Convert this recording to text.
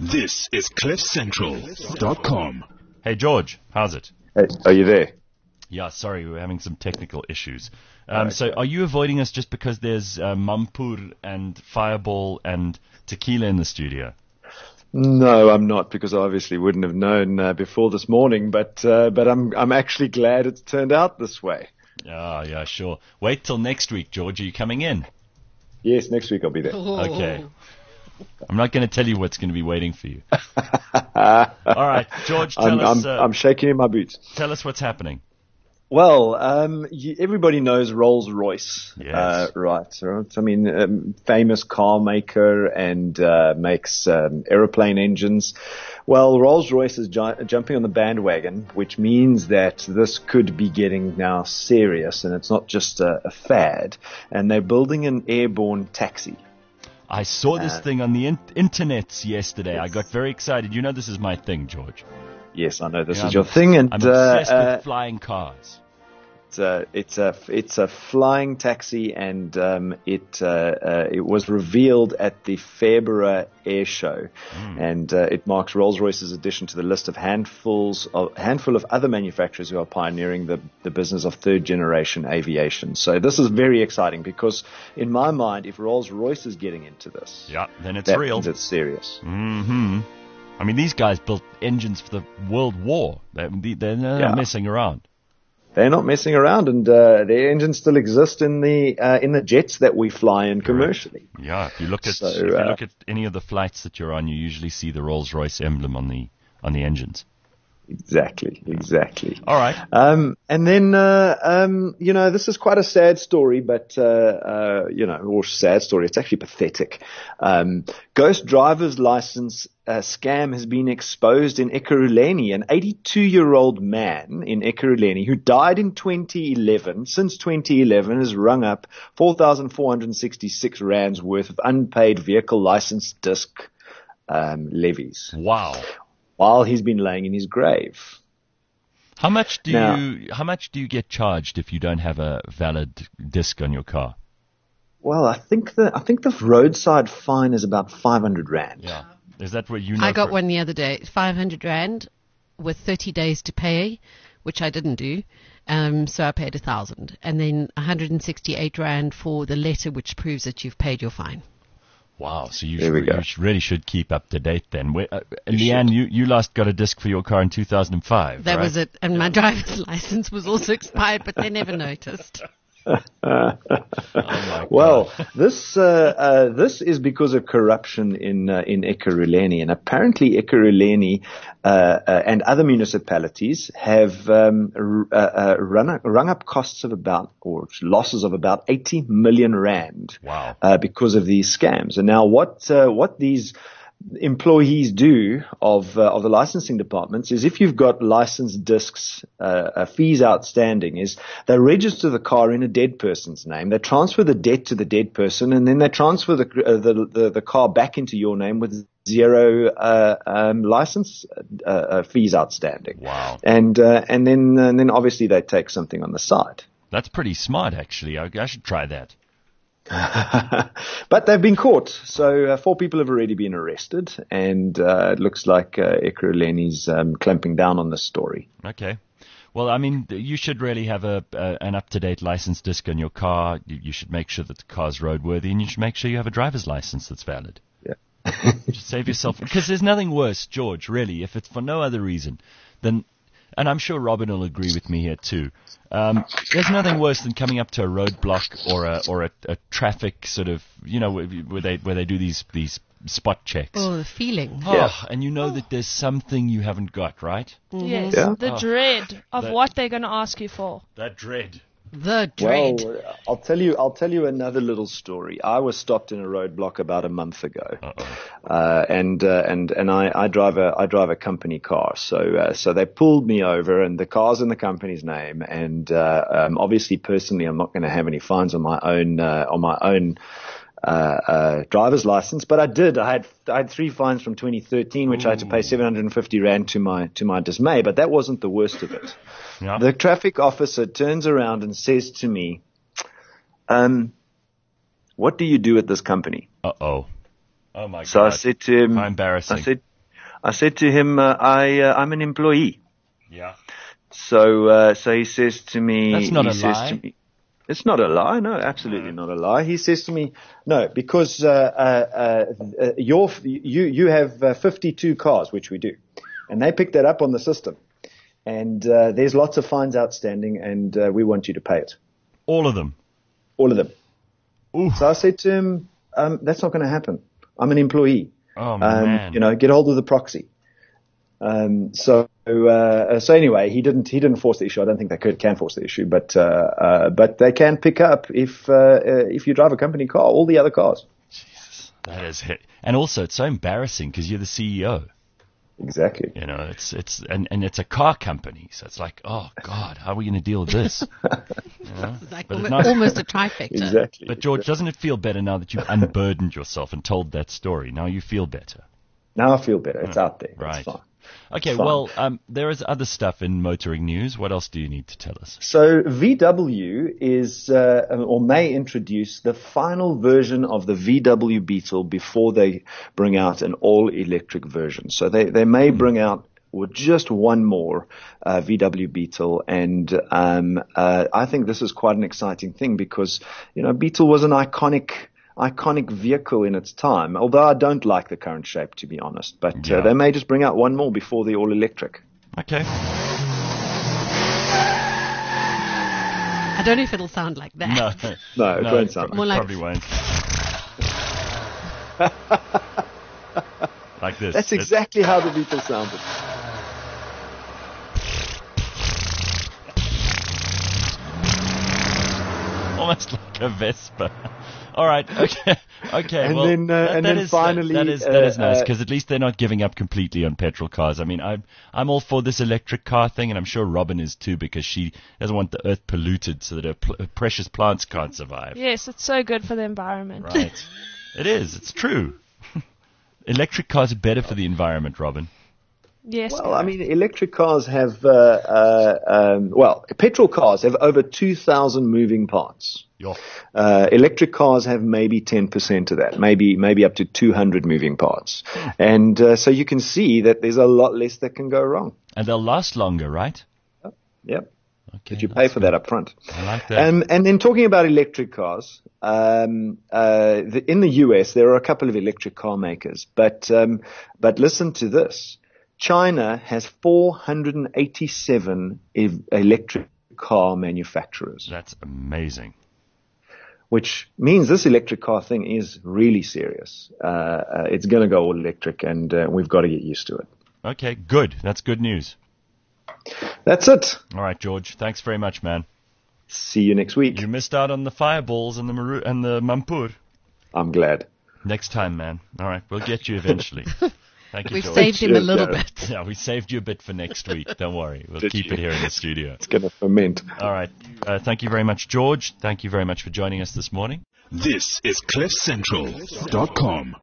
This is CliffCentral.com. Hey, George, how's it? Hey, are you there? Yeah, sorry, we're having some technical issues. Okay. So are you avoiding us just because there's Mampur and Fireball and tequila in the studio? No, I'm not, because I obviously wouldn't have known before this morning. But I'm actually glad it's turned out this way. Yeah, sure. Wait till next week, George. Are you coming in? Yes, next week I'll be there. Okay. I'm not going to tell you what's going to be waiting for you. All right, George, tell us. I'm shaking in my boots. Tell us what's happening. Well, everybody knows Rolls-Royce, Yes. right? I mean, famous car maker and makes aeroplane engines. Well, Rolls-Royce is jumping on the bandwagon, which means that this could be getting now serious, and it's not just a fad. And they're building an airborne taxi. I saw this thing on the internet yesterday. I got very excited. You know this is my thing, George. Yes, I know this is your thing, and I'm obsessed with flying cars. It's a flying taxi, and it was revealed at the Fairburgh Air Show, and it marks Rolls-Royce's addition to the list of handful of other manufacturers who are pioneering the business of third generation aviation. So this is very exciting, because in my mind, if Rolls-Royce is getting into this, yeah, then it's that real. means it's serious. Mm-hmm. I mean, these guys built engines for the World War. They're not messing around. They're not messing around, and their engines still exist in the jets that we fly in commercially. Yeah, if you look at any of the flights that you're on, you usually see the Rolls-Royce emblem on the engines. Exactly. All right. And then this is quite a sad story, but or sad story. It's actually pathetic. Ghost driver's license scam has been exposed in Ekurhuleni. An 82-year-old man in Ekurhuleni who died in 2011, since 2011, has rung up 4,466 rands worth of unpaid vehicle license disc levies. Wow. While he's been laying in his grave. How much do you get charged if you don't have a valid disc on your car? Well, I think the roadside fine is about 500 rand. Yeah. Is that what you know? I got one the other day, 500 rand with 30 days to pay, which I didn't do. So I paid 1,000, and then 168 rand for the letter which proves that you've paid your fine. Wow, so you really should keep up to date then. Leanne, you last got a disc for your car in 2005, That right? was it, and my driver's license was also expired, but they never noticed. Well, this is because of corruption in Ekurhuleni, and apparently Ekurhuleni and other municipalities have rung up costs of losses of about 80 million rand. Wow. Because of these scams. And now what these employees do of the licensing departments is, if you've got licensed discs, fees outstanding, is they register the car in a dead person's name. They transfer the debt to the dead person, and then they transfer the car back into your name with zero license fees outstanding. Wow. And then obviously they take something on the side. That's pretty smart, actually. I should try that. But they've been caught. So 4 people have already been arrested, and it looks like Ekurhuleni's clamping down on this story. Okay. Well, I mean, you should really have an up-to-date license disc on your car. You should make sure that the car's roadworthy, and you should make sure you have a driver's license that's valid. Yeah. Just save yourself, because there's nothing worse, George, really, if it's for no other reason than, and I'm sure Robin will agree with me here too, there's nothing worse than coming up to a roadblock or a traffic sort of, where they do these spot checks. Oh, the feeling. Oh, and you know that there's something you haven't got, right? Yes, Yeah. the dread of what they're going to ask you for. That dread. The dread. Well, I'll tell you another little story. I was stopped in a roadblock about a month ago, and I drive a company car. So they pulled me over, and the car's in the company's name, and obviously personally I'm not going to have any fines on my own driver's license, but I had 3 fines from 2013, which I had to pay 750 rand to my dismay. But that wasn't the worst of it. Yeah. The traffic officer turns around and says to me, "What do you do at this company?" Oh my God. So I said to him, How embarrassing. I said to him, I'm an employee. Yeah. So he says to me, That's not he a says lie. to me, it's not a lie. No, absolutely not a lie. He says to me, no, because you have 52 cars, which we do, and they picked that up on the system, and there's lots of fines outstanding, and we want you to pay it, All of them. all of them. Ooh. So I said to him, that's not going to happen. I'm an employee. Oh, man. Get hold of the proxy. So anyway, he didn't force the issue. I don't think they can force the issue, but they can pick up if you drive a company car, all the other cars. Jesus, that is it. And also, it's so embarrassing because you're the CEO. Exactly. You know, it's it's a car company, so it's like, oh God, how are we going to deal with this? You know? It's like But it's almost, not- a trifecta. Exactly. But George, doesn't it feel better now that you've unburdened yourself and told that story? Now you feel better. Now I feel better. It's out there. Right. It's fine. Okay, It's fine. well, there is other stuff in motoring news. What else do you need to tell us? So VW is or may introduce the final version of the VW Beetle before they bring out an all-electric version. So they may bring out just one more VW Beetle, and I think this is quite an exciting thing because Beetle was an iconic vehicle in its time, although I don't like the current shape, to be honest. But Yeah. they may just bring out one more before the all-electric. Okay. I don't know if it'll sound like that. No, it won't sound More like- probably won't. Like this. That's exactly how the Beetle sounded. Almost like a Vespa. All right. Okay. Okay. And well, then, and then finally, that is nice because at least they're not giving up completely on petrol cars. I mean, I'm all for this electric car thing, and I'm sure Robin is too because she doesn't want the earth polluted so that her precious plants can't survive. Yes, it's so good for the environment. Right. It is. It's true. Electric cars are better for the environment, Robin. Yes. Well, I mean, electric cars have, petrol cars have over 2,000 moving parts. Yo. Electric cars have maybe 10% of that, maybe up to 200 moving parts. And so you can see that there's a lot less that can go wrong. And they'll last longer, right? Yep. Okay. But you pay for that up front. I like that. And then talking about electric cars, in the US, there are a couple of electric car makers, but listen to this. China has 487 electric car manufacturers, That's amazing. which means this electric car thing is really serious. It's going to go all electric, and we've got to get used to it. Okay, good. That's good news. That's it. All right, George. Thanks very much, man. See you next week. You missed out on the fireballs and the Mampur. I'm glad. Next time, man. All right, we'll get you eventually. Thank you, We've George. saved him a Cheers, little Darren. bit. Yeah, we saved you a bit for next week. Don't worry. We'll Did keep you? it here in the studio. It's going to ferment. All right. Thank you very much, George. Thank you very much for joining us this morning. This is CliffCentral.com.